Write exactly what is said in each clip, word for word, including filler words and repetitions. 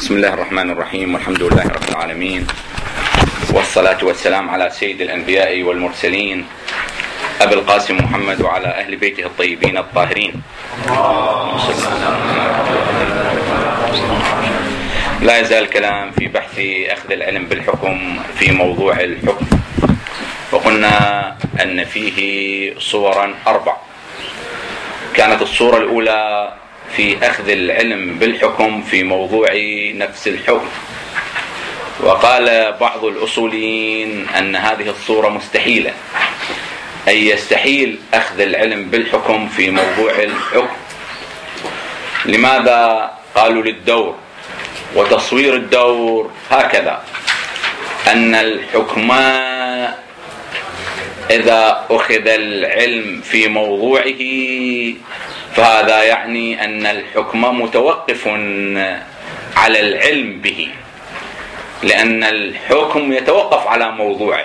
بسم الله الرحمن الرحيم، والحمد لله رب العالمين، والصلاة والسلام على سيد الأنبياء والمرسلين أبي القاسم محمد وعلى أهل بيته الطيبين الطاهرين. لا يزال الكلام في بحث أخذ العلم بالحكم في موضوع الحكم، وقلنا أن فيه صورا أربع. كانت الصورة الأولى في أخذ العلم بالحكم في موضوع نفس الحكم، وقال بعض الأصوليين أن هذه الصورة مستحيلة، أي يستحيل أخذ العلم بالحكم في موضوع الحكم. لماذا؟ قالوا للدور، وتصوير الدور هكذا: أن الحكم إذا أخذ العلم في موضوعه فهذا يعني أن الحكم متوقف على العلم به، لأن الحكم يتوقف على موضوعه.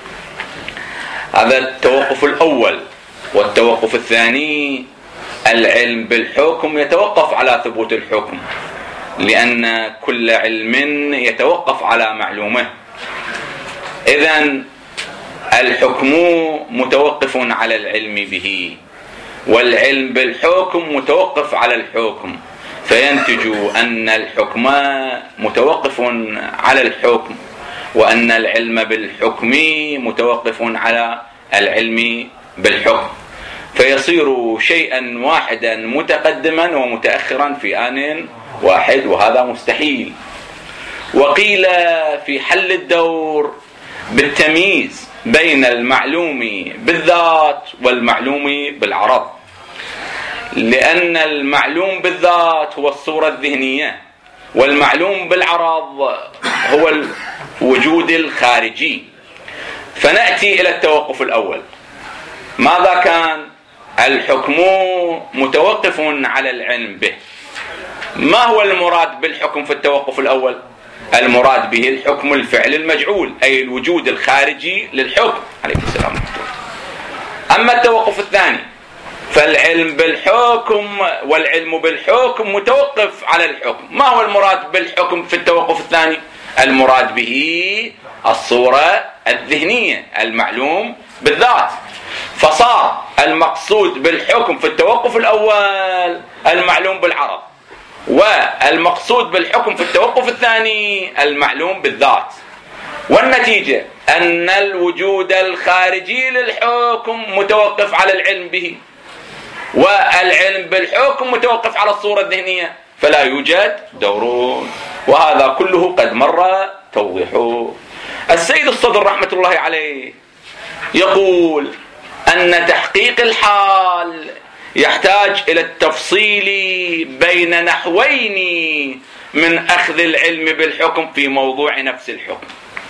هذا التوقف الأول. والتوقف الثاني: العلم بالحكم يتوقف على ثبوت الحكم، لأن كل علم يتوقف على معلومه. إذن الحكم متوقف على العلم به، والعلم بالحكم متوقف على الحكم، فينتج أن الحكم متوقف على الحكم، وأن العلم بالحكم متوقف على العلم بالحكم، فيصير شيئا واحدا متقدما ومتأخرا في آن واحد، وهذا مستحيل. وقيل في حل الدور بالتمييز بين المعلوم بالذات والمعلوم بالعرض، لأن المعلوم بالذات هو الصورة الذهنية، والمعلوم بالعرض هو الوجود الخارجي. فنأتي إلى التوقف الأول. ماذا كان؟ الحكم متوقف على العلم به. ما هو المراد بالحكم في التوقف الأول؟ المراد به الحكم الفعل المجعول، أي الوجود الخارجي للحكم. عليه السلام. أما التوقف الثاني فالعلم بالحكم والعلم بالحكم متوقف على الحكم. ما هو المراد بالحكم في التوقف الثاني؟ المراد به الصورة الذهنية، المعلوم بالذات. فصار المقصود بالحكم في التوقف الأول المعلوم بالعرض، والمقصود بالحكم في التوقف الثاني المعلوم بالذات. والنتيجة أن الوجود الخارجي للحكم متوقف على العلم به، والعلم بالحكم متوقف على الصورة الذهنية، فلا يوجد دور. وهذا كله قد مر توضيحه. السيد الصدر رحمة الله عليه يقول أن تحقيق الحال يحتاج إلى التفصيل بين نحوين من أخذ العلم بالحكم في موضوع نفس الحكم،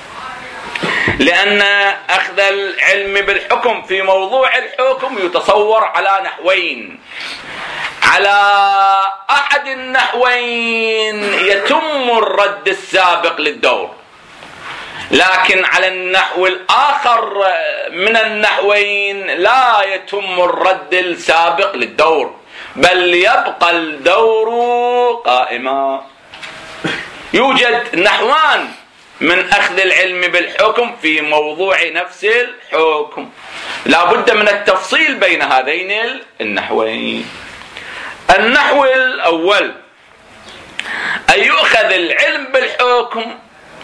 لأن أخذ العلم بالحكم في موضوع الحكم يتصور على نحوين. على أحد النحوين يتم الرد السابق للدور، لكن على النحو الآخر من النحوين لا يتم الرد السابق للدور، بل يبقى الدور قائما. يوجد نحوان من أخذ العلم بالحكم في موضوع نفس الحكم، لا بد من التفصيل بين هذين النحوين. النحو الأول: أن يؤخذ العلم بالحكم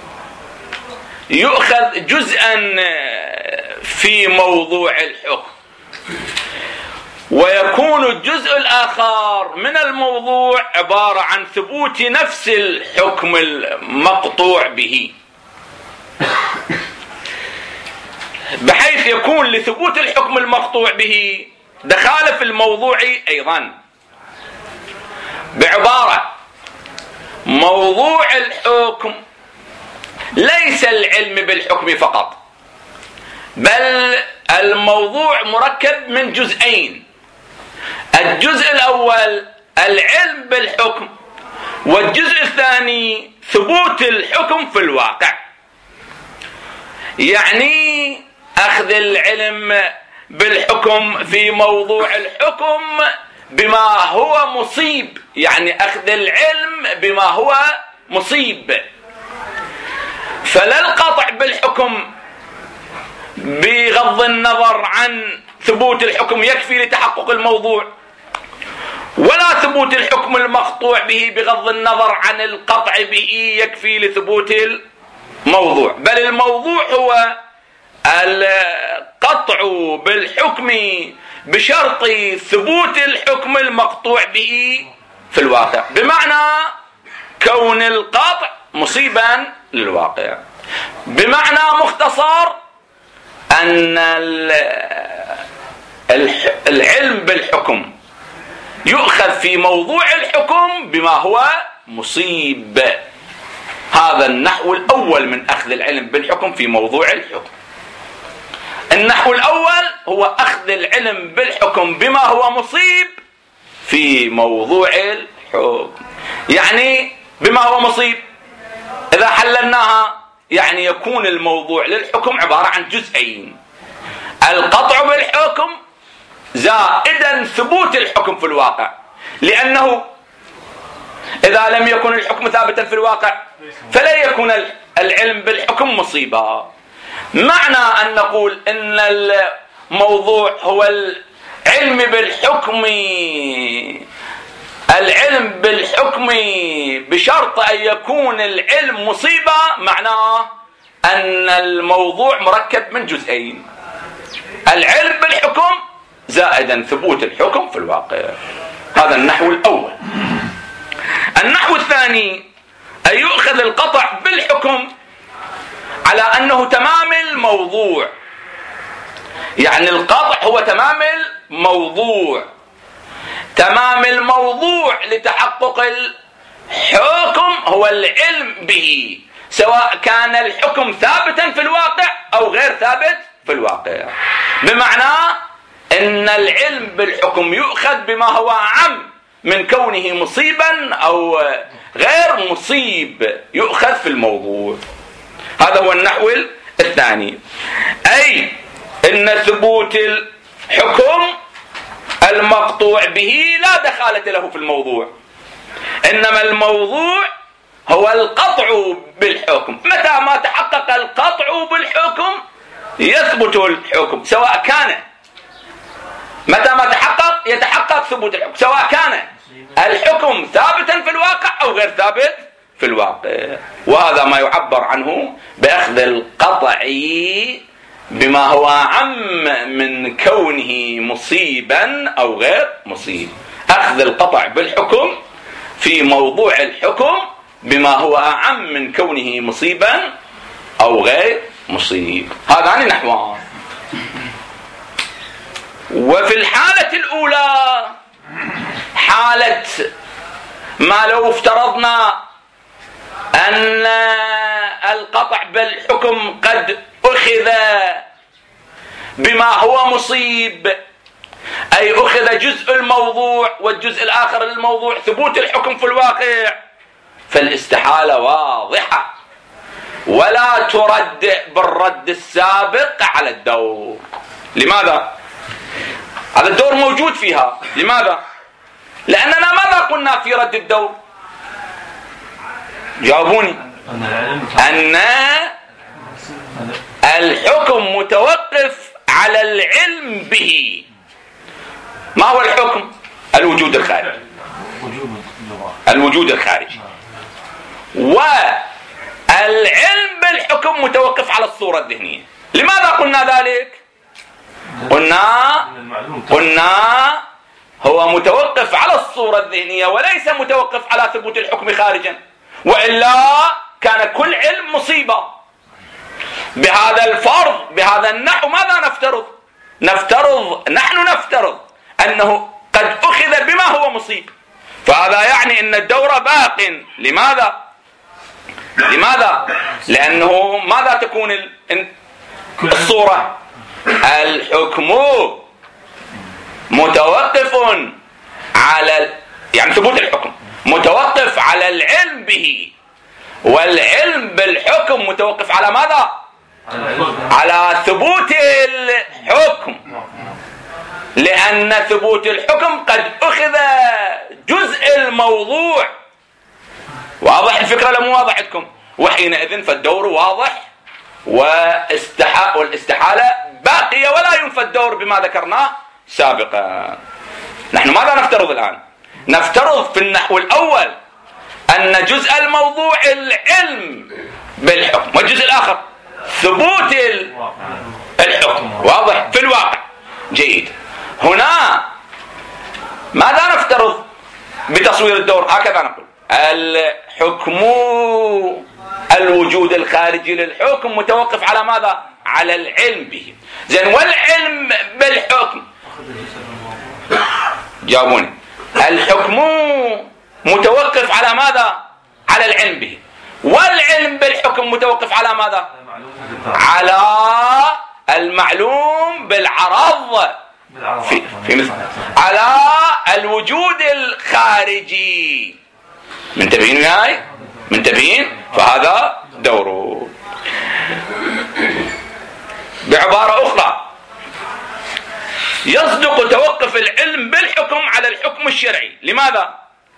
يؤخذ جزءا في موضوع الحكم، ويكون الجزء الآخر من الموضوع عبارة عن ثبوت نفس الحكم المقطوع به، بحيث يكون لثبوت الحكم المقطوع به دخالة في الموضوع أيضا. بعبارة: موضوع الحكم ليس العلم بالحكم فقط، بل الموضوع مركب من جزئين: الجزء الأول العلم بالحكم، والجزء الثاني ثبوت الحكم في الواقع. يعني أخذ العلم بالحكم في موضوع الحكم بما هو مصيب، يعني أخذ العلم بما هو مصيب. فلا القطع بالحكم بغض النظر عن ثبوت الحكم يكفي لتحقق الموضوع، ولا ثبوت الحكم المقطوع به بغض النظر عن القطع به يكفي لثبوت الموضوع، بل الموضوع هو القطع بالحكم بشرط ثبوت الحكم المقطوع به في الواقع، بمعنى كون القطع مصيبا للواقع. بمعنى مختصر أن العلم بالحكم يؤخذ في موضوع الحكم بما هو مصيب. هذا النحو الأول من أخذ العلم بالحكم في موضوع الحكم. النحو الأول هو أخذ العلم بالحكم بما هو مصيب في موضوع الحكم. يعني بما هو مصيب إذا حللناها يعني يكون الموضوع للحكم عبارة عن جزئين: القطع بالحكم زائدا ثبوت الحكم في الواقع، لأنه إذا لم يكن الحكم ثابتا في الواقع فلا يكون العلم بالحكم مصيبا. معنى أن نقول إن الموضوع هو العلم بالحكم العلم بالحكم بشرط أن يكون العلم مصيبة، معناه أن الموضوع مركب من جزئين: العلم بالحكم زائدا ثبوت الحكم في الواقع. هذا النحو الأول. النحو الثاني أن يؤخذ القطع بالحكم على أنه تمام الموضوع، يعني القطع هو تمام الموضوع. تمام الموضوع لتحقق الحكم هو العلم به، سواء كان الحكم ثابتا في الواقع أو غير ثابت في الواقع. بمعنى أن العلم بالحكم يؤخذ بما هو عم من كونه مصيبا أو غير مصيب، يؤخذ في الموضوع. هذا هو النحو الثاني، أي أن ثبوت الحكم المقطوع به لا دخالة له في الموضوع، إنما الموضوع هو القطع بالحكم. متى ما تحقق القطع بالحكم يثبت الحكم، سواء كان متى ما تحقق يتحقق ثبوت الحكم، سواء كان الحكم ثابتا في الواقع أو غير ثابت في الواقع. وهذا ما يعبر عنه بأخذ القطع بما هو عم من كونه مصيبا أو غير مصيب. أخذ القطع بالحكم في موضوع الحكم بما هو أعم من كونه مصيبا أو غير مصيب. هذان نحوان. وفي الحالة الأولى حالة ما لو افترضنا أن القطع بالحكم قد أخذ بما هو مصيب، أي أخذ جزء الموضوع والجزء الآخر للموضوع ثبوت الحكم في الواقع، فالاستحالة واضحة ولا ترد بالرد السابق على الدور. لماذا؟ هذا الدور موجود فيها. لماذا؟ لأننا ماذا قلنا في رد الدور؟ جاوبوني. أن الحكم متوقف على العلم به. ما هو الحكم؟ الوجود الخارجي. الوجود الخارجي. والعلم بالحكم متوقف على الصورة الذهنية. لماذا قلنا ذلك؟ قلنا قلنا هو متوقف على الصورة الذهنية وليس متوقف على ثبوت الحكم خارجا، وإلا كان كل علم مصيبة. بهذا الفرض بهذا النحو ماذا نفترض؟ نفترض نحن نفترض أنه قد أخذ بما هو مصيب، فهذا يعني أن الدور باق. لماذا؟ لماذا؟ لأنه ماذا تكون الصورة؟ الحكم متوقف على يعني ثبوت الحكم متوقف على العلم به، والعلم بالحكم متوقف على ماذا؟ على ثبوت الحكم، لأن ثبوت الحكم قد أخذ جزء الموضوع واضح الفكرة لم واضح عندكم؟ وحينئذ فالدور واضح واستحا والاستحالة باقية ولا ينفى الدور بما ذكرناه سابقا. نحن ماذا نفترض الآن؟ نفترض في النحو الأول أن جزء الموضوع العلم بالحكم، والجزء الآخر ثبوت الحكم. واضح في الواقع. جيد. هنا ماذا نفترض بتصوير الدور؟ هكذا نقول الحكم الوجود الخارجي للحكم متوقف على ماذا؟ على العلم به. زين، والعلم بالحكم جاوبوني. الحكم متوقف على ماذا؟ على العلم به. والعلم بالحكم متوقف على ماذا؟ على المعلوم بالعرض في, في مثل على الوجود الخارجي. منتبهين وياي؟ منتبهين؟ فهذا دوره. بعبارة أخرى، يصدق توقف العلم بالحكم على الحكم الشرعي. لماذا؟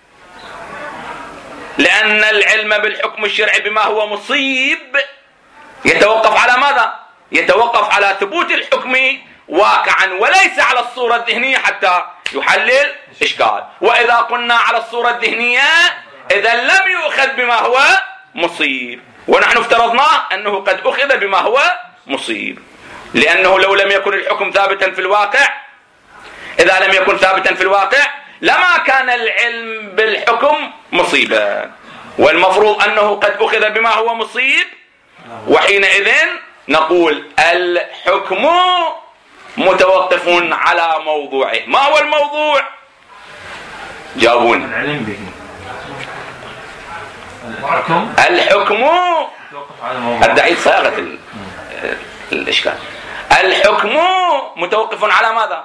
لأن العلم بالحكم الشرعي بما هو مصيب يتوقف على ماذا؟ يتوقف على ثبوت الحكم واقعا وليس على الصورة الذهنية حتى يحلل إشكال. وإذا قلنا على الصورة الذهنية إذا لم يؤخذ بما هو مصيب، ونحن افترضناه أنه قد أخذ بما هو مصيب، لأنه لو لم يكن الحكم ثابتا في الواقع، إذا لم يكن ثابتا في الواقع لما كان العلم بالحكم مصيبا، والمفروض أنه قد أخذ بما هو مصيب. وحينئذ نقول الحكم متوقف على موضوعه. ما هو الموضوع؟ جاوبوني. العلم به. الحكم الحكم أدعي صياغة الإشكال. الحكم متوقف على ماذا؟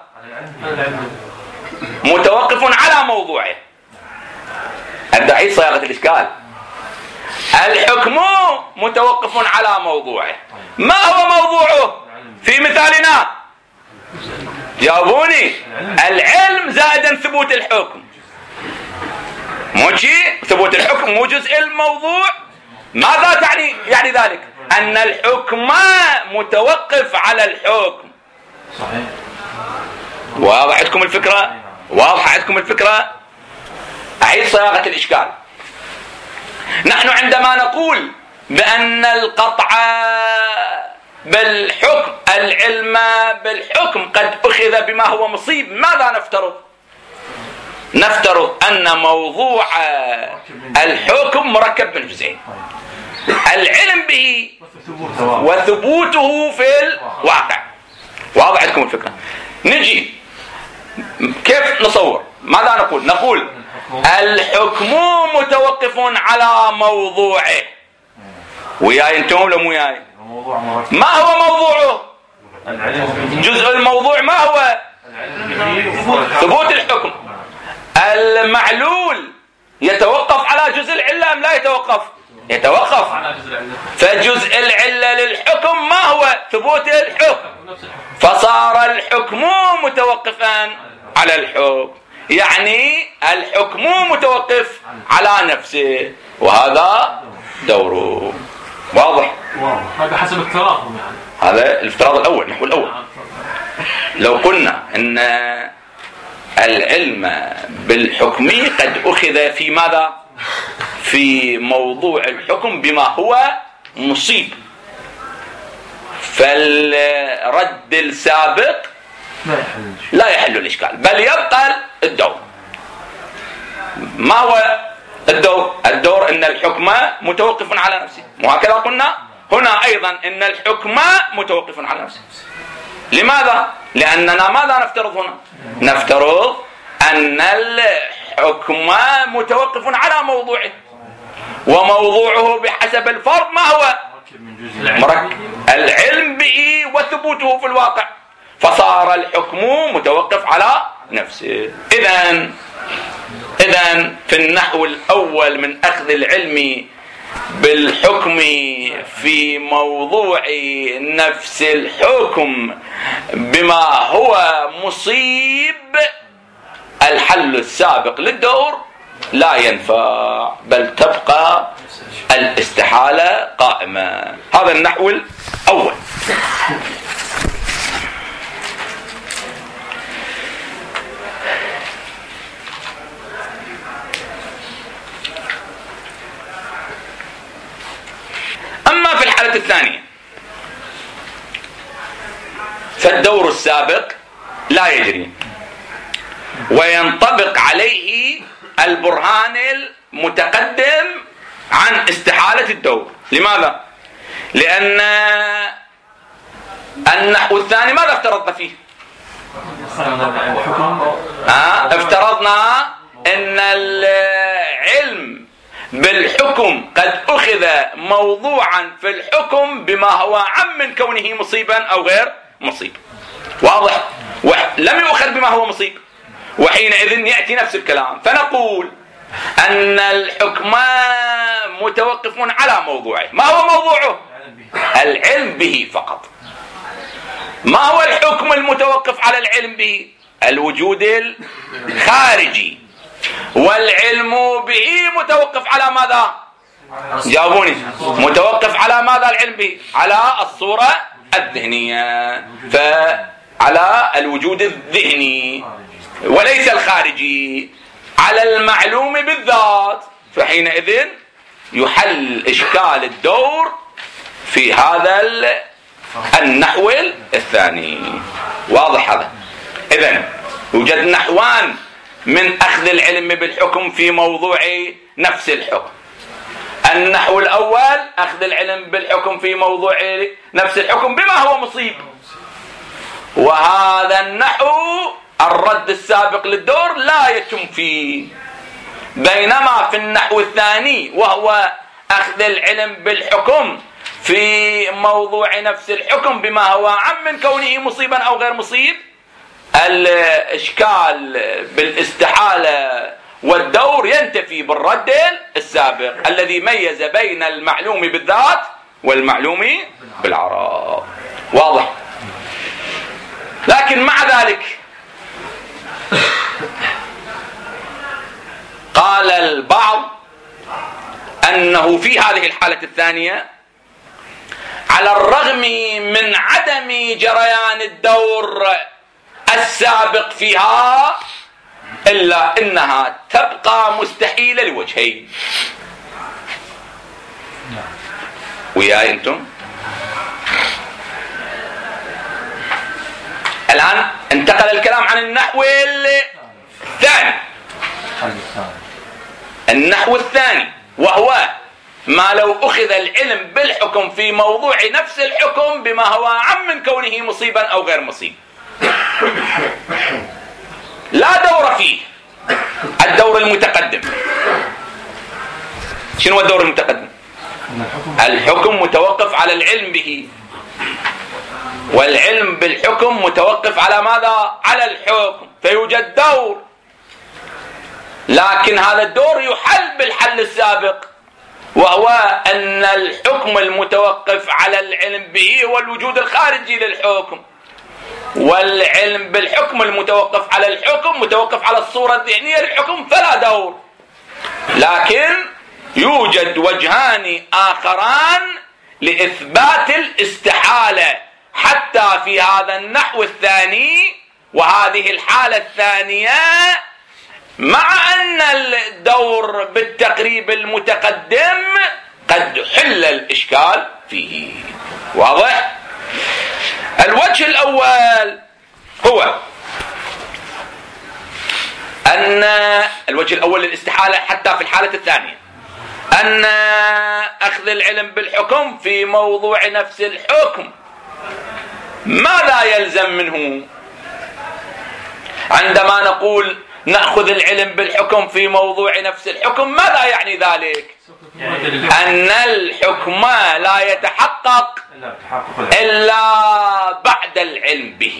متوقف على موضوعه. أدعي صياغة الإشكال. الحكم متوقف على موضوعه. ما هو موضوعه في مثالنا؟ جاوبوني. العلم زائدا ثبوت الحكم. مو شيء ثبوت الحكم مو جزء الموضوع. ماذا تعني يعني ذلك؟ أن الحكم متوقف على الحكم. صحيح. واضح عندكم الفكرة؟ واضح عندكم الفكرة؟ أعيد صياغة الإشكال. نحن عندما نقول بأن القطع بالحكم، العلم بالحكم قد أخذ بما هو مصيب، ماذا نفترض؟ نفترض أن موضوع الحكم مركب من جزئين، العلم به وثبوته في الواقع. واضح عندكم الفكرة؟ نجي كيف نصور؟ ماذا نقول؟ نقول الحكم متوقف على موضوعه. وياي انتم ولا مو وياي؟ ما هو موضوعه؟ جزء الموضوع ما هو؟ ثبوت الحكم. المعلول يتوقف على جزء العلة أم لا يتوقف؟ يتوقف. فجزء العلة للحكم ما هو؟ ثبوت الحكم. فصار الحكم متوقفا على الحكم، يعني الحكم متوقف على نفسه، وهذا دوره. واضح؟ هذا حسب افتراضهم يعني. هذا الافتراض الأول، نحو الأول. لو قلنا أن العلم بالحكم قد أخذ في ماذا؟ في موضوع الحكم بما هو مصيب، فالرد السابق لا يحل الإشكال بل يبقى الدور. ما هو الدور؟ الدور أن الحكم متوقف على نفسه، وهكذا قلنا هنا أيضا أن الحكم متوقف على نفسه. لماذا؟ لأننا ماذا نفترض هنا؟ نفترض أن الحكم متوقف على موضوعه، وموضوعه بحسب الفرض ما هو؟ مركب العلم به وثبوته في الواقع، فصار الحكم متوقف على نفسه. إذن إذن في النحو الأول من أخذ العلم بالحكم في موضوع نفس الحكم بما هو مصيب، الحل السابق للدور لا ينفع، بل تبقى الاستحالة قائمة. هذا النحو الأول. أما في الحالة الثانية فالدور السابق لا يجري وينطبق عليه البرهان المتقدم عن استحالة الدور. لماذا؟ لأن النحو الثاني ماذا افترضنا فيه؟ آه افترضنا أن العلم بالحكم قد أخذ موضوعا في الحكم بما هو عم من كونه مصيبا أو غير مصيب. واضح؟ لم يؤخذ بما هو مصيب، وحينئذ يأتي نفس الكلام، فنقول أن الحكم متوقف على موضوعه. ما هو موضوعه؟ العلم به فقط. ما هو الحكم المتوقف على العلم به؟ الوجود الخارجي. والعلم به متوقف على ماذا؟ جاوبوني. متوقف على ماذا العلم به؟ على الصورة الذهنية، فعلى الوجود الذهني وليس الخارجي، على المعلوم بالذات. فحينئذ يحل إشكال الدور في هذا النحو الثاني. واضح هذا؟ إذن يوجد نحوان من أخذ العلم بالحكم في موضوع نفس الحكم. النحو الأول أخذ العلم بالحكم في موضوع نفس الحكم بما هو مصيب، وهذا النحو الرد السابق للدور لا يتم فيه. بينما في النحو الثاني وهو أخذ العلم بالحكم في موضوع نفس الحكم بما هو عم من كونه مصيبا أو غير مصيب، الإشكال بالاستحالة والدور ينتفي بالرد السابق الذي ميز بين المعلوم بالذات والمعلوم بالعراض. واضح؟ لكن مع ذلك قال البعض أنه في هذه الحالة الثانية على الرغم من عدم جريان الدور السابق فيها إلا إنها تبقى مستحيلة لوجهين. وياي أنتم؟ الآن انتقل الكلام عن النحو الثاني. النحو الثاني وهو ما لو أخذ العلم بالحكم في موضوع نفس الحكم بما هو عم من كونه مصيبا أو غير مصيب، لا دور فيه. الدور المتقدم شنو الدور المتقدم؟ الحكم متوقف على العلم به، والعلم بالحكم متوقف على ماذا؟ على الحكم، فيوجد دور. لكن هذا الدور يحل بالحل السابق، وهو أن الحكم المتوقف على العلم به هو الوجود الخارجي للحكم، والعلم بالحكم المتوقف على الحكم متوقف على الصورة الذهنية للحكم، فلا دور. لكن يوجد وجهان آخران لإثبات الاستحالة حتى في هذا النحو الثاني وهذه الحالة الثانية، مع أن الدور بالتقريب المتقدم قد حل الإشكال فيه. واضح؟ الوجه الأول هو أن الوجه الأول للاستحالة حتى في الحالة الثانية أن أخذ العلم بالحكم في موضوع نفس الحكم ماذا يلزم منه؟ عندما نقول نأخذ العلم بالحكم في موضوع نفس الحكم ماذا يعني ذلك؟ أن الحكم لا يتحقق إلا بعد العلم به.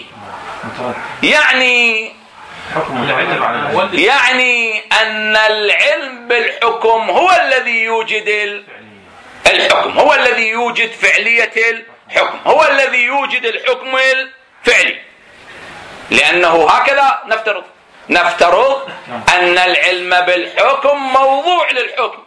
يعني يعني أن العلم بالحكم هو الذي يوجد الحكم، هو الذي يوجد فعلية الحكم، هو الذي يوجد الحكم الفعلي. لأنه هكذا نفترض نفترض أن العلم بالحكم موضوع للحكم،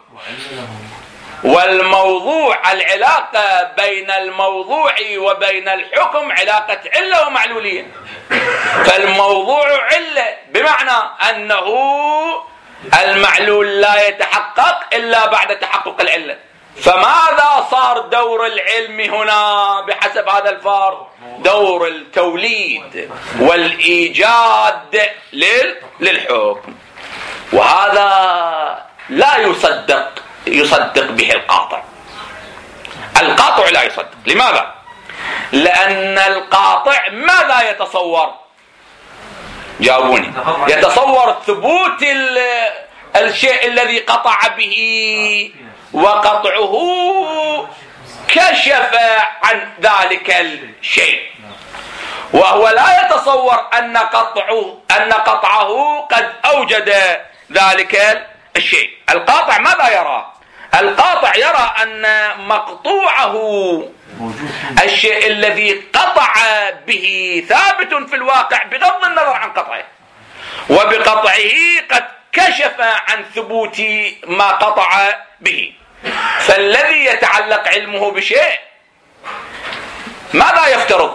والموضوع العلاقة بين الموضوع وبين الحكم علاقة علة ومعلولية، فالموضوع علة بمعنى أنه المعلول لا يتحقق إلا بعد تحقق العلة. فماذا صار دور العلم هنا بحسب هذا الفرق؟ دور التوليد والإيجاد للحكم، وهذا لا يصدق يصدق به القاطع. القاطع لا يصدق. لماذا؟ لأن القاطع ماذا يتصور؟ جاوبوني. يتصور ثبوت الشيء الذي قطع به، وقطعه كشف عن ذلك الشيء، وهو لا يتصور أن قطعه أن قطعه قد أوجد ذلك الشيء. القاطع ماذا يرى؟ القاطع يرى أن مقطوعه الشيء الذي قطع به ثابت في الواقع بغض النظر عن قطعه، وبقطعه قد كشف عن ثبوت ما قطع به. فالذي يتعلق علمه بشيء ماذا يفترض؟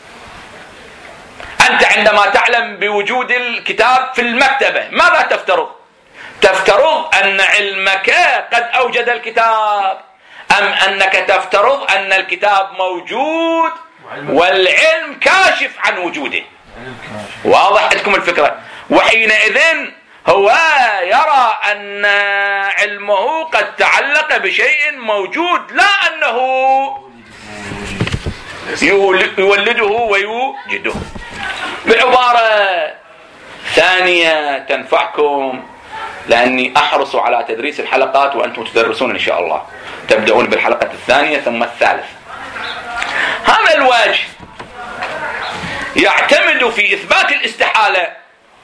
أنت عندما تعلم بوجود الكتاب في المكتبة ماذا تفترض؟ تفترض أن علمك قد أوجد الكتاب، أم أنك تفترض أن الكتاب موجود والعلم كاشف عن وجوده؟ واضح لكم الفكرة؟ وحينئذ هو يرى أن علمه قد تعلق بشيء موجود، لا أنه يولده ويوجده. بعبارة ثانية تنفعكم، لأني أحرص على تدريس الحلقات وأنتم تدرسون إن شاء الله، تبدأون بالحلقة الثانية ثم الثالثة. هذا الوجه يعتمد في إثبات الاستحالة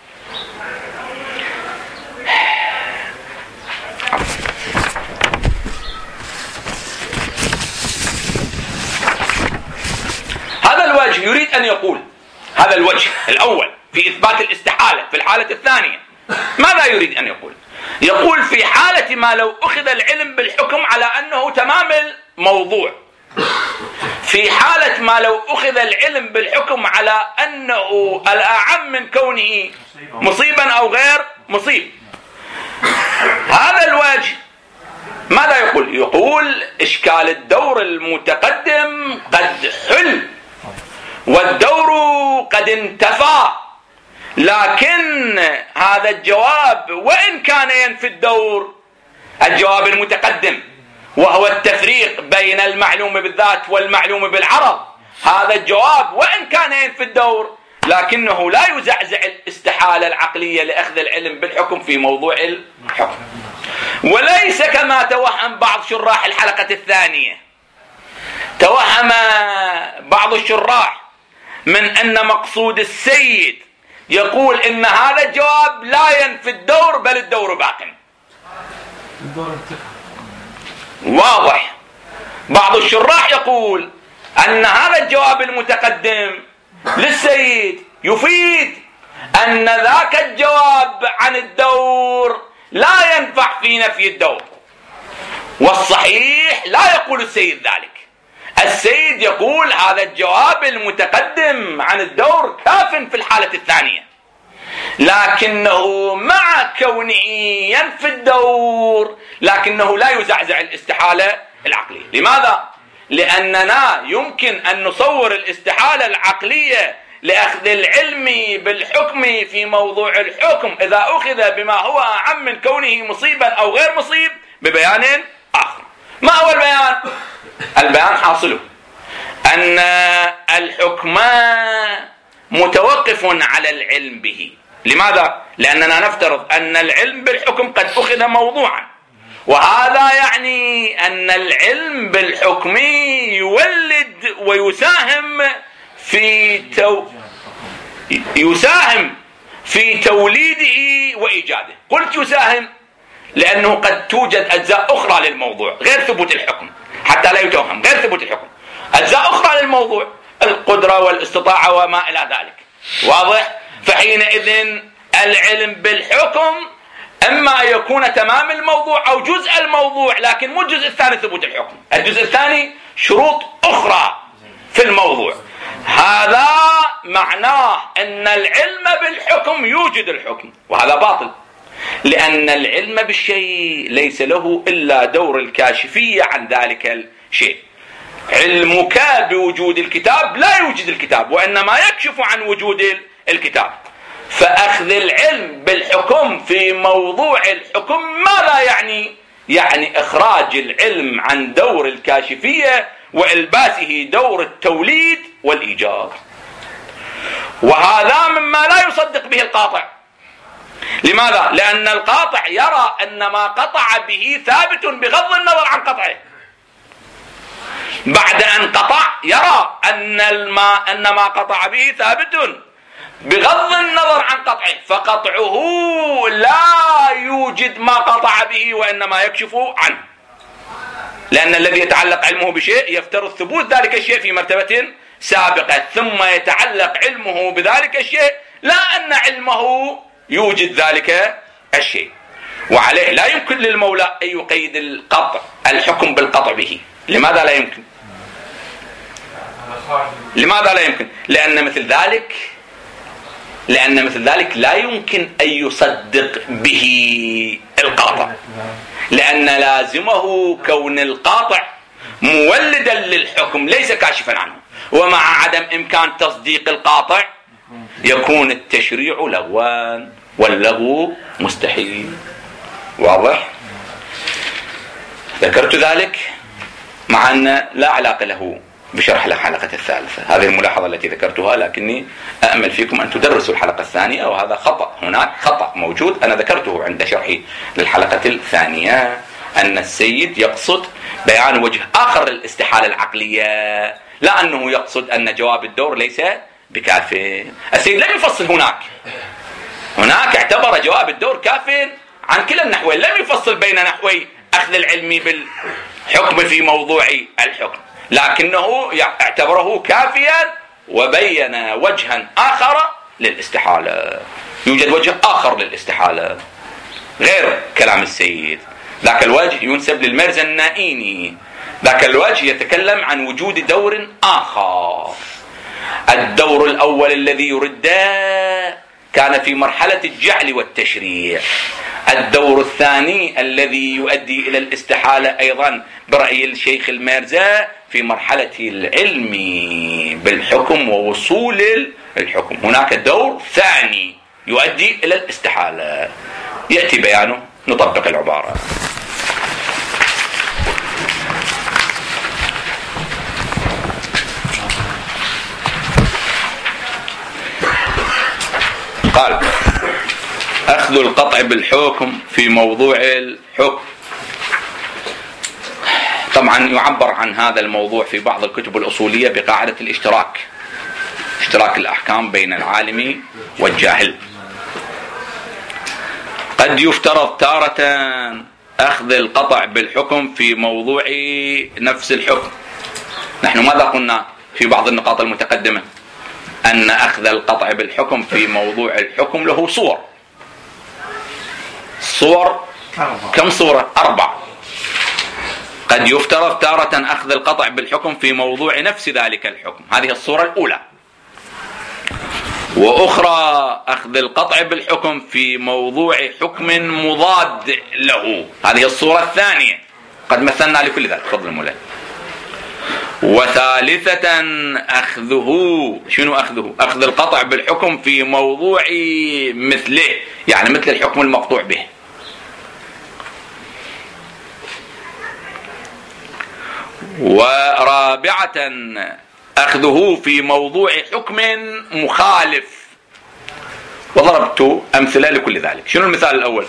هذا الوجه يريد أن يقول، هذا الوجه الأول في إثبات الاستحالة في الحالة الثانية ماذا يريد أن يقول؟ يقول في حالة ما لو أخذ العلم بالحكم على أنه تمام الموضوع، في حالة ما لو أخذ العلم بالحكم على أنه الأعم من كونه مصيبا أو غير مصيب، هذا الوجه ماذا يقول؟ يقول إشكال الدور المتقدم قد حل والدور قد انتفى، لكن هذا الجواب وإن كان ينفي الدور، الجواب المتقدم وهو التفريق بين المعلوم بالذات والمعلوم بالعرض، هذا الجواب وإن كان ينفي الدور لكنه لا يزعزع الاستحالة العقلية لأخذ العلم بالحكم في موضوع الحكم. وليس كما توهم بعض شراح الحلقة الثانية، توهم بعض الشراح من أن مقصود السيد يقول إن هذا الجواب لا ينفي الدور بل الدور باق. واضح. بعض الشراح يقول أن هذا الجواب المتقدم للسيد يفيد أن ذاك الجواب عن الدور لا ينفع في نفي الدور، والصحيح لا يقول السيد ذلك. السيد يقول هذا الجواب المتقدم عن الدور كاف في الحالة الثانية، لكنه مع كونه ينفي الدور لكنه لا يزعزع الاستحالة العقلية. لماذا؟ لأننا يمكن أن نصور الاستحالة العقلية لأخذ العلم بالحكم في موضوع الحكم إذا أخذ بما هو أعم من كونه مصيبا أو غير مصيب ببيان آخر. ما هو البيان؟ البيان حاصله أن الحكم متوقف على العلم به. لماذا؟ لأننا نفترض أن العلم بالحكم قد أخذ موضوعا، وهذا يعني أن العلم بالحكم يولد ويساهم في تو... يساهم في توليده وإيجاده. قلت يساهم لأنه قد توجد أجزاء أخرى للموضوع غير ثبوت الحكم، حتى لا يتوهم، غير ثبوت الحكم أجزاء أخرى للموضوع، القدرة والاستطاعة وما إلى ذلك. واضح؟ فحينئذ العلم بالحكم إما أن يكون تمام الموضوع أو جزء الموضوع، لكن مو الجزء الثاني ثبوت الحكم. الجزء الثاني شروط أخرى في الموضوع. هذا معناه أن العلم بالحكم يوجد الحكم، وهذا باطل، لأن العلم بالشيء ليس له إلا دور الكاشفية عن ذلك الشيء. علمك بوجود الكتاب لا يوجد الكتاب، وإنما يكشف عن وجود الكتاب. فأخذ العلم بالحكم في موضوع الحكم ماذا يعني؟ يعني إخراج العلم عن دور الكاشفية وإلباسه دور التوليد والإيجاد، وهذا مما لا يصدق به القاطع. لماذا؟ لأن القاطع يرى أن ما قطع به ثابت بغض النظر عن قطعه. بعد أن قطع يرى أن الماء أن ما قطع به ثابت بغض النظر عن قطعه، فقطعه لا يوجد ما قطع به وإنما يكشف عنه، لأن الذي يتعلق علمه بشيء يفترض ثبوت ذلك الشيء في مرتبة سابقة، ثم يتعلق علمه بذلك الشيء لا أن علمه يوجد ذلك الشيء. وعليه لا يمكن للمولى أن يقيد القطع الحكم بالقطع به. لماذا لا يمكن؟ لماذا لا يمكن؟ لأن مثل ذلك لأن مثل ذلك لا يمكن أن يصدق به القاطع، لأن لازمه كون القاطع مولدا للحكم ليس كاشفا عنه، ومع عدم إمكان تصديق القاطع يكون التشريع لغوا، واللغو مستحيل. واضح؟ ذكرت ذلك مع أن لا علاقة له بشرح الحلقة الثالثة. هذه الملاحظة التي ذكرتها، لكني أأمل فيكم أن تدرسوا الحلقة الثانية، وهذا خطأ. هناك خطأ موجود أنا ذكرته عند شرحي للحلقة الثانية، أن السيد يقصد بيان وجه آخر للاستحالة العقلية، لا أنه يقصد أن جواب الدور ليس بكاف. السيد لم يفصل هناك هناك اعتبر جواب الدور كاف عن كلا النحوين، لم يفصل بين نحوي أخذ العلم بالحكم في موضوع الحكم، لكنه اعتبره كافيا وبين وجها آخر للاستحالة. يوجد وجه آخر للاستحالة غير كلام السيد، ذاك الوجه ينسب للمرزا النائيني، ذاك الوجه يتكلم عن وجود دور آخر. الدور الأول الذي يرده كان في مرحلة الجعل والتشريع. الدور الثاني الذي يؤدي إلى الاستحالة أيضا برأي الشيخ الميرزا في مرحلة العلم بالحكم ووصول الحكم. هناك دور ثاني يؤدي إلى الاستحالة، يأتي بيانه. نطبق العبارة. قال: أخذ القطع بالحكم في موضوع الحكم. طبعا يعبر عن هذا الموضوع في بعض الكتب الأصولية بقاعدة الاشتراك، اشتراك الأحكام بين العالم والجاهل. قد يفترض تارة أخذ القطع بالحكم في موضوع نفس الحكم. نحن ماذا قلنا في بعض النقاط المتقدمة؟ أن أخذ القطع بالحكم في موضوع الحكم له صور. صور كم صورة؟ أربع. قد يفترض تارة أخذ القطع بالحكم في موضوع نفس ذلك الحكم، هذه الصورة الأولى. وأخرى أخذ القطع بالحكم في موضوع حكم مضاد له، هذه الصورة الثانية. قد مثلنا لكل ذلك. تفضل مولاي. وثالثة أخذه، شنو أخذه؟ أخذ القطع بالحكم في موضوع مثله، يعني مثل الحكم المقطوع به. ورابعة أخذه في موضوع حكم مخالف، وضربت أمثلة لكل ذلك. شنو المثال الأول؟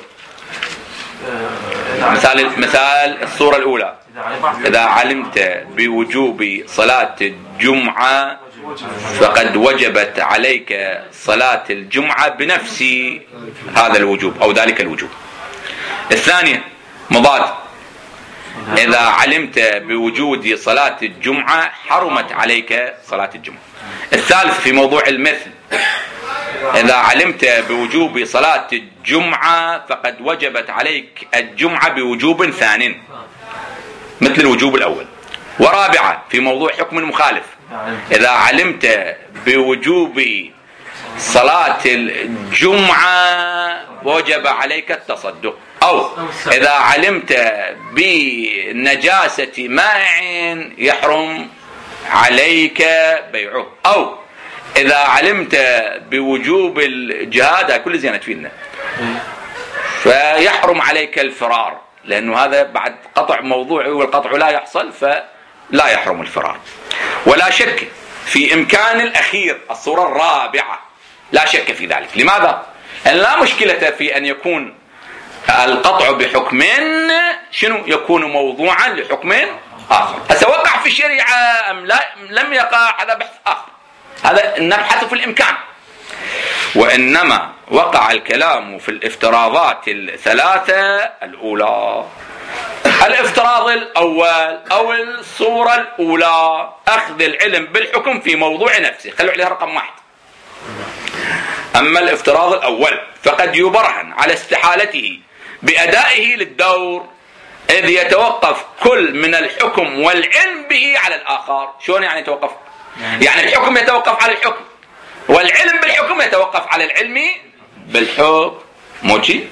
مثال مثال الصورة الأولى: إذا علمت بوجوب صلاة الجمعة فقد وجبت عليك صلاة الجمعة بنفس هذا الوجوب أو ذلك الوجوب. الثانية مضاد: إذا علمت بوجود صلاة الجمعة حرمت عليك صلاة الجمعة. الثالث في موضوع المثل: إذا علمت بوجوب صلاة الجمعة فقد وجبت عليك الجمعة بوجوب ثان مثل الوجوب الأول. ورابعة في موضوع حكم المخالف، إذا علمت بوجوب صلاة الجمعة وجب عليك التصدق، أو إذا علمت بنجاسة ماء يحرم عليك بيعه، أو إذا علمت بوجوب الجهاد، كل زينة فينا، فيحرم عليك الفرار، لأنه هذا بعد قطع موضوعي والقطع لا يحصل فلا يحرم الفرار. ولا شك في إمكان الأخير الصورة الرابعة، لا شك في ذلك. لماذا؟ أن لا مشكلة في أن يكون القطع بحكم شنو يكون موضوعا لحكم آخر. أتوقع في الشريعة أم لا لم يقع، هذا بحث آخر، هذا نبحث في الإمكان. وإنما وقع الكلام في الافتراضات الثلاثة الأولى. الافتراض الأول أو الصورة الأولى أخذ العلم بالحكم في موضوع نفسه، خلوا عليها رقم واحد. أما الافتراض الأول فقد يبرهن على استحالته بأدائه للدور، إذ يتوقف كل من الحكم والعلم به على الآخر. شلون يعني يتوقف؟ يعني الحكم يتوقف على الحكم والعلم بالحكم يتوقف على العلم بالحكم. موجي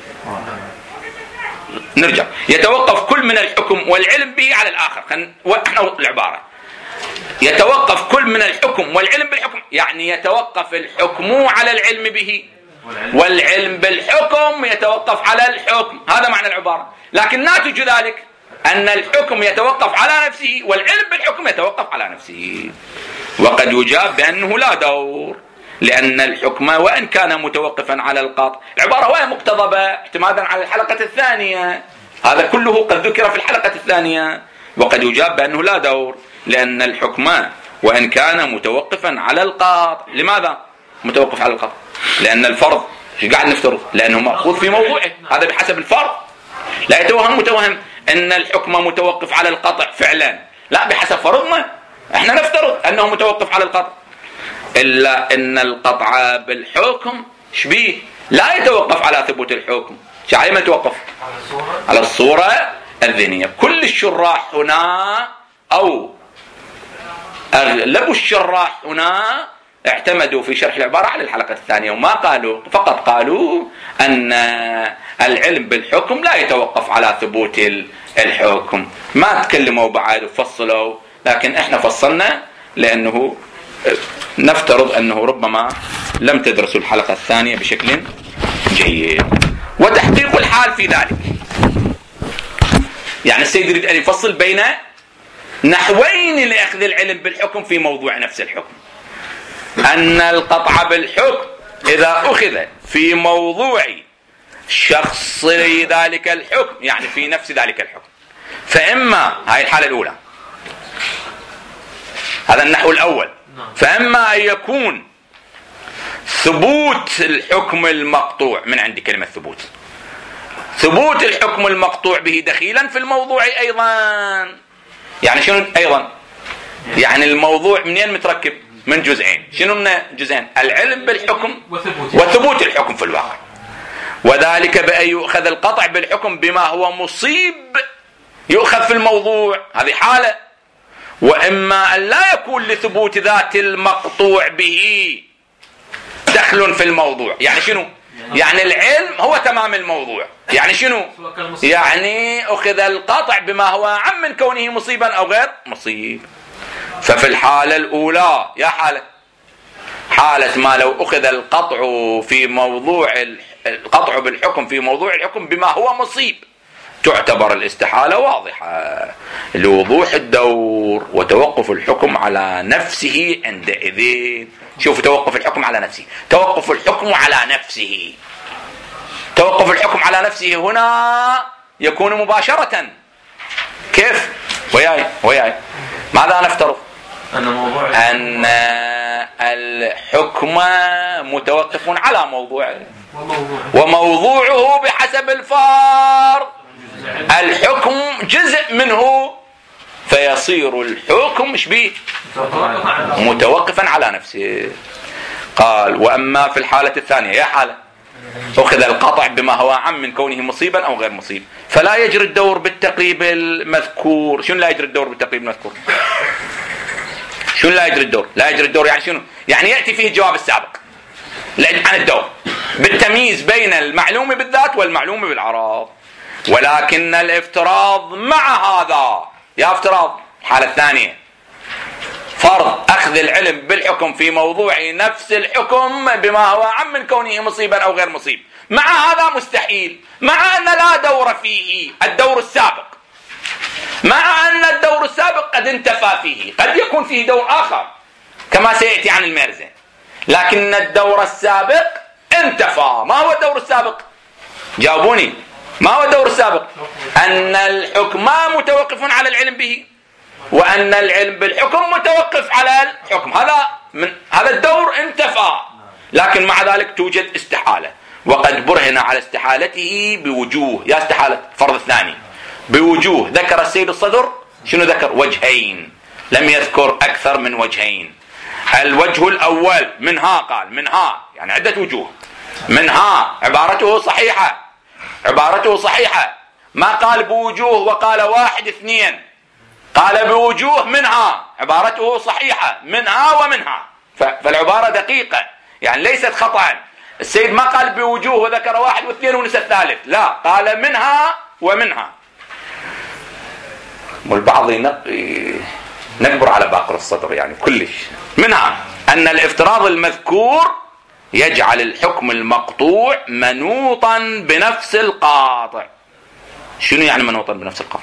نرجع، يتوقف كل من الحكم والعلم به على الآخر. خلينا نحن العبارة، يتوقف كل من الحكم والعلم بالحكم، يعني يتوقف الحكم على العلم به والعلم بالحكم يتوقف على الحكم، هذا معنى العبارة. لكن ناتج ذلك أن الحكم يتوقف على نفسه والعلم بالحكم يتوقف على نفسه. وقد يجاب بأنه لا دور، لأن الحكم وإن كان متوقفا على القطع، العبارة وهي مقتضبة اعتمادا على الحلقة الثانية، هذا كله قد ذكر في الحلقة الثانية. وقد يجاب بأنه لا دور، لأن الحكم وإن كان متوقفا على القطع. لماذا متوقف على القطع؟ لأن الفرض ايش قاعد نفترض؟ لأنه مأخوذ في موضوعه، هذا بحسب الفرض. لا يتوهم متوهم أن الحكم متوقف على القطع فعلا، لا، بحسب فرضنا احنا نفترض أنه متوقف على القطع، إلا أن القطع بالحكم شبيه لا يتوقف على ثبوت الحكم، شعري ما يتوقف على الصورة الذهنية. كل الشراح هنا أو أغلب الشراح هنا اعتمدوا في شرح العبارة على الحلقة الثانية، وما قالوا، فقط قالوا أن العلم بالحكم لا يتوقف على ثبوت الحكم. ما تكلموا بعد وفصلوا، لكن احنا فصلنا لأنه نفترض أنه ربما لم تدرسوا الحلقة الثانية بشكل جيد. وتحقيق الحال في ذلك، يعني السيد يريد أن يفصل بين نحوين لأخذ العلم بالحكم في موضوع نفس الحكم. أن القطع بالحكم إذا أخذ في موضوع شخص ذلك الحكم، يعني في نفس ذلك الحكم، فإما هاي الحالة الأولى، هذا النحو الأول، فإما أن يكون ثبوت الحكم المقطوع، من عندي كلمة ثبوت، ثبوت الحكم المقطوع به دخيلا في الموضوع أيضا. يعني شنو أيضا؟ يعني الموضوع منين متركب؟ من جزئين. شنو جزئين؟ العلم بالحكم وثبوت الحكم في الواقع. وذلك بأن يؤخذ القطع بالحكم بما هو مصيب يؤخذ في الموضوع، هذه حالة. وإما أن لا يكون لثبوت ذات المقطوع به دخل في الموضوع. يعني شنو؟ يعني العلم هو تمام الموضوع. يعني شنو؟ يعني أخذ القطع بما هو عم من كونه مصيبا أو غير مصيب. ففي الحالة الأولى يا حالة حالة ما لو أخذ القطع في موضوع القطع بالحكم في موضوع الحكم بما هو مصيب، تعتبر الاستحالة واضحة لوضوح الدور وتوقف الحكم على نفسه عندئذ. شوفوا، توقف الحكم على نفسه، توقف الحكم على نفسه، توقف الحكم على نفسه هنا يكون مباشرة. كيف؟ وياي وياي ماذا نفترض؟ أن الحكم متوقف على موضوعه وموضوعه بحسب الفرض، الحكم جزء منه، فيصير الحكم شبيه متوقفا على نفسه. قال وأما في الحالة الثانية، يا حالة أخذ القطع بما هو عام من كونه مصيبا أو غير مصيب، فلا يجري الدور بالتقريب المذكور. شنو لا يجري الدور بالتقريب المذكور؟ شنو لا يجري الدور؟ لا يجري الدور يعني شنو؟ يعني يأتي فيه الجواب السابق عن الدور بالتمييز بين المعلوم بالذات والمعلوم بالعراض. ولكن الافتراض مع هذا، يا افتراض الحالة الثانية فرض أخذ العلم بالحكم في موضوع نفس الحكم بما هو عام من كونه مصيبا أو غير مصيب، مع هذا مستحيل، مع أن لا دور فيه الدور السابق، مع أن الدور السابق قد انتفى فيه، قد يكون فيه دور آخر كما سيأتي عن الميرزا، لكن الدور السابق انتفى. ما هو الدور السابق؟ جاوبوني، ما هو الدور السابق؟ أن الحكم متوقف على العلم به، وأن العلم بالحكم متوقف على الحكم. هذا من هذا الدور انتفى، لكن مع ذلك توجد استحالة، وقد برهن على استحالته بوجوه. يا استحالة الفرض الثاني بوجوه ذكر السيد الصدر. شنو ذكر؟ وجهين، لم يذكر أكثر من وجهين. الوجه الأول منها، قال منها يعني عدة وجوه، منها عبارته صحيحة، عبارته صحيحة، ما قال بوجوه وقال واحد اثنين، قال بوجوه منها، عبارته صحيحة، منها ومنها، فالعبارة دقيقة يعني ليست خطأ. السيد ما قال بوجوه وذكر واحد واثنين ونسى الثالث، لا، قال منها ومنها. والبعض نكبر على باقر الصدر يعني كلش. منها أن الافتراض المذكور يجعل الحكم المقطوع منوطا بنفس القاطع. شنو يعني منوطا بنفس القاطع؟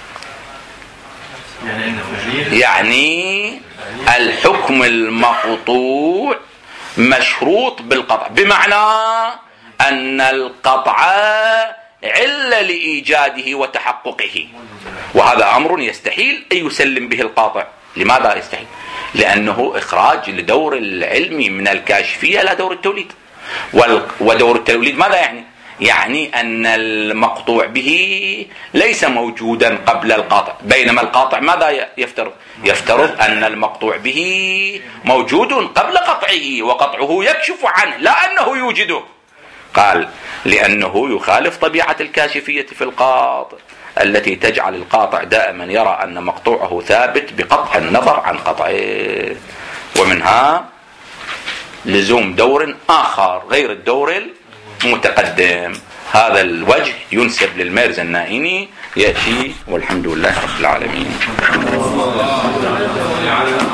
يعني الحكم المقطوع مشروط بالقطع، بمعنى أن القطع علة لإيجاده وتحققه، وهذا أمر يستحيل أن يسلم به القاطع. لماذا يستحيل؟ لأنه إخراج لدور العلم من الكاشفية لا دور التوليد. ودور التوليد ماذا يعني؟ يعني أن المقطوع به ليس موجودا قبل القاطع، بينما القاطع ماذا يفترض؟ يفترض أن المقطوع به موجود قبل قطعه، وقطعه يكشف عنه لا أنه يوجده. قال لأنه يخالف طبيعة الكاشفية في القاطع التي تجعل القاطع دائما يرى أن مقطوعه ثابت بقطع النظر عن قطعه، ومنها لزوم دور آخر غير الدور المتقدم. هذا الوجه ينسب للميرزا النائيني يأتي، والحمد لله رب العالمين.